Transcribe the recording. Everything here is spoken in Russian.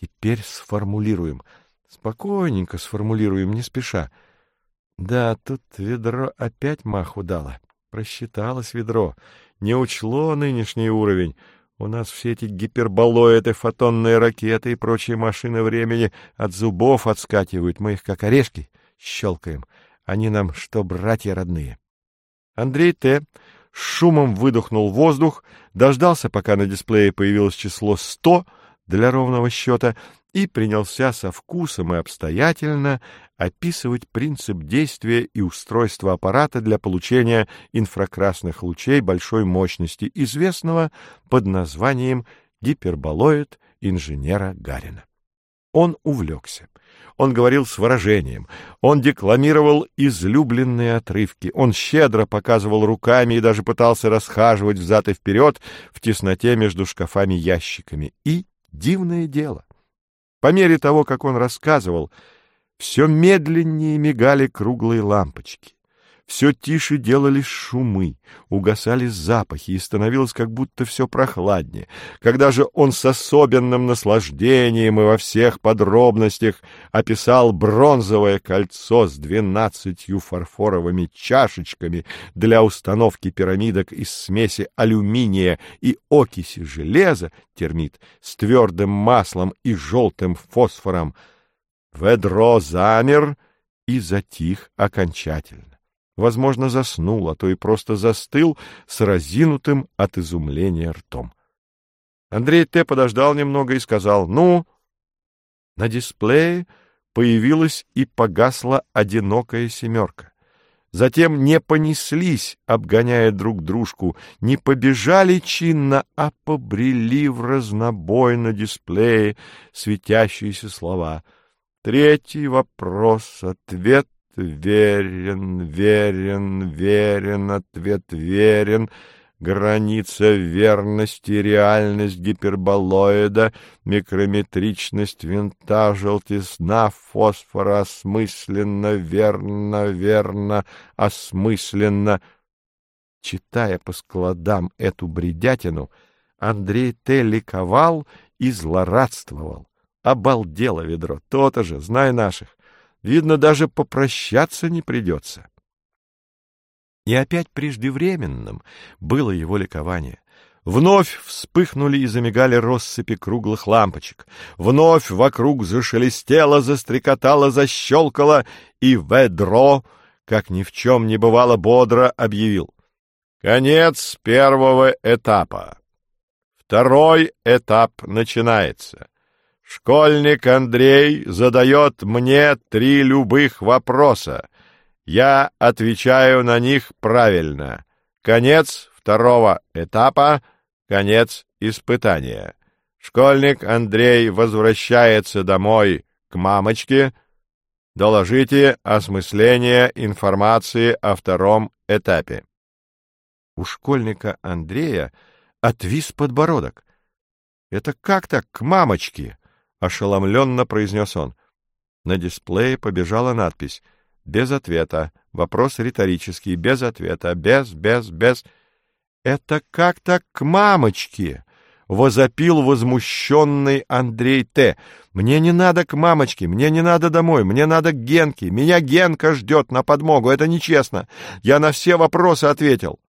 Теперь сформулируем. Спокойненько сформулируем, не спеша. Да, тут ведро опять маху дало. Просчиталось ведро. Не учло нынешний уровень. У нас все эти гиперболоиды, фотонные ракеты и прочие машины времени от зубов отскакивают. Мы их как орешки щелкаем. Они нам что, братья родные? Андрей Т. с шумом выдохнул воздух, дождался, пока на дисплее появилось число 100 для ровного счета, и принялся со вкусом и обстоятельно описывать принцип действия и устройства аппарата для получения инфракрасных лучей большой мощности, известного под названием гиперболоид инженера Гарина. Он увлекся. Он говорил с выражением, он декламировал излюбленные отрывки, он щедро показывал руками и даже пытался расхаживать взад и вперед в тесноте между шкафами-ящиками. И дивное дело, по мере того, как он рассказывал, все медленнее мигали круглые лампочки, все тише делались шумы, угасали запахи, и становилось как будто все прохладнее. Когда же он с особенным наслаждением и во всех подробностях описал бронзовое кольцо с 12 фарфоровыми чашечками для установки пирамидок из смеси алюминия и окиси железа, термит, с твердым маслом и желтым фосфором, ведро замер и затих окончательно. Возможно, заснул, а то и просто застыл с разинутым от изумления ртом. Андрей Т. подождал немного и сказал: «Ну?» На дисплее появилась и погасла одинокая семерка. Затем не понеслись, обгоняя друг дружку, не побежали чинно, а побрели в разнобой на дисплее светящиеся слова. Третий вопрос, ответ верен, верен, верен, ответ верен, граница верности, реальность гиперболоида, микрометричность винта, желтизна фосфора, осмысленно, верно, верно, осмысленно. Читая по складам эту бредятину, Андрей Т. ликовал и злорадствовал. Обалдело ведро, то-то же, знай наших. Видно, даже попрощаться не придется. И опять преждевременным было его ликование. Вновь вспыхнули и замигали россыпи круглых лампочек. Вновь вокруг зашелестело, застрекотало, защелкало, и ведро, как ни в чем не бывало, бодро объявил: «Конец первого этапа. Второй этап начинается. Школьник Андрей задает мне 3 любых вопроса. Я отвечаю на них правильно. Конец второго этапа, конец испытания. Школьник Андрей возвращается домой к мамочке. Доложите осмысление информации о втором этапе». У школьника Андрея отвис подбородок. «Это как так к мамочке?» — ошеломленно произнес он. На дисплее побежала надпись: «Без ответа. Вопрос риторический. Без ответа. Без. «Это как так к мамочке?» — возопил возмущенный Андрей Т. «Мне не надо к мамочке, мне не надо домой, мне надо к Генке. Меня Генка ждет на подмогу, это нечестно. Я на все вопросы ответил».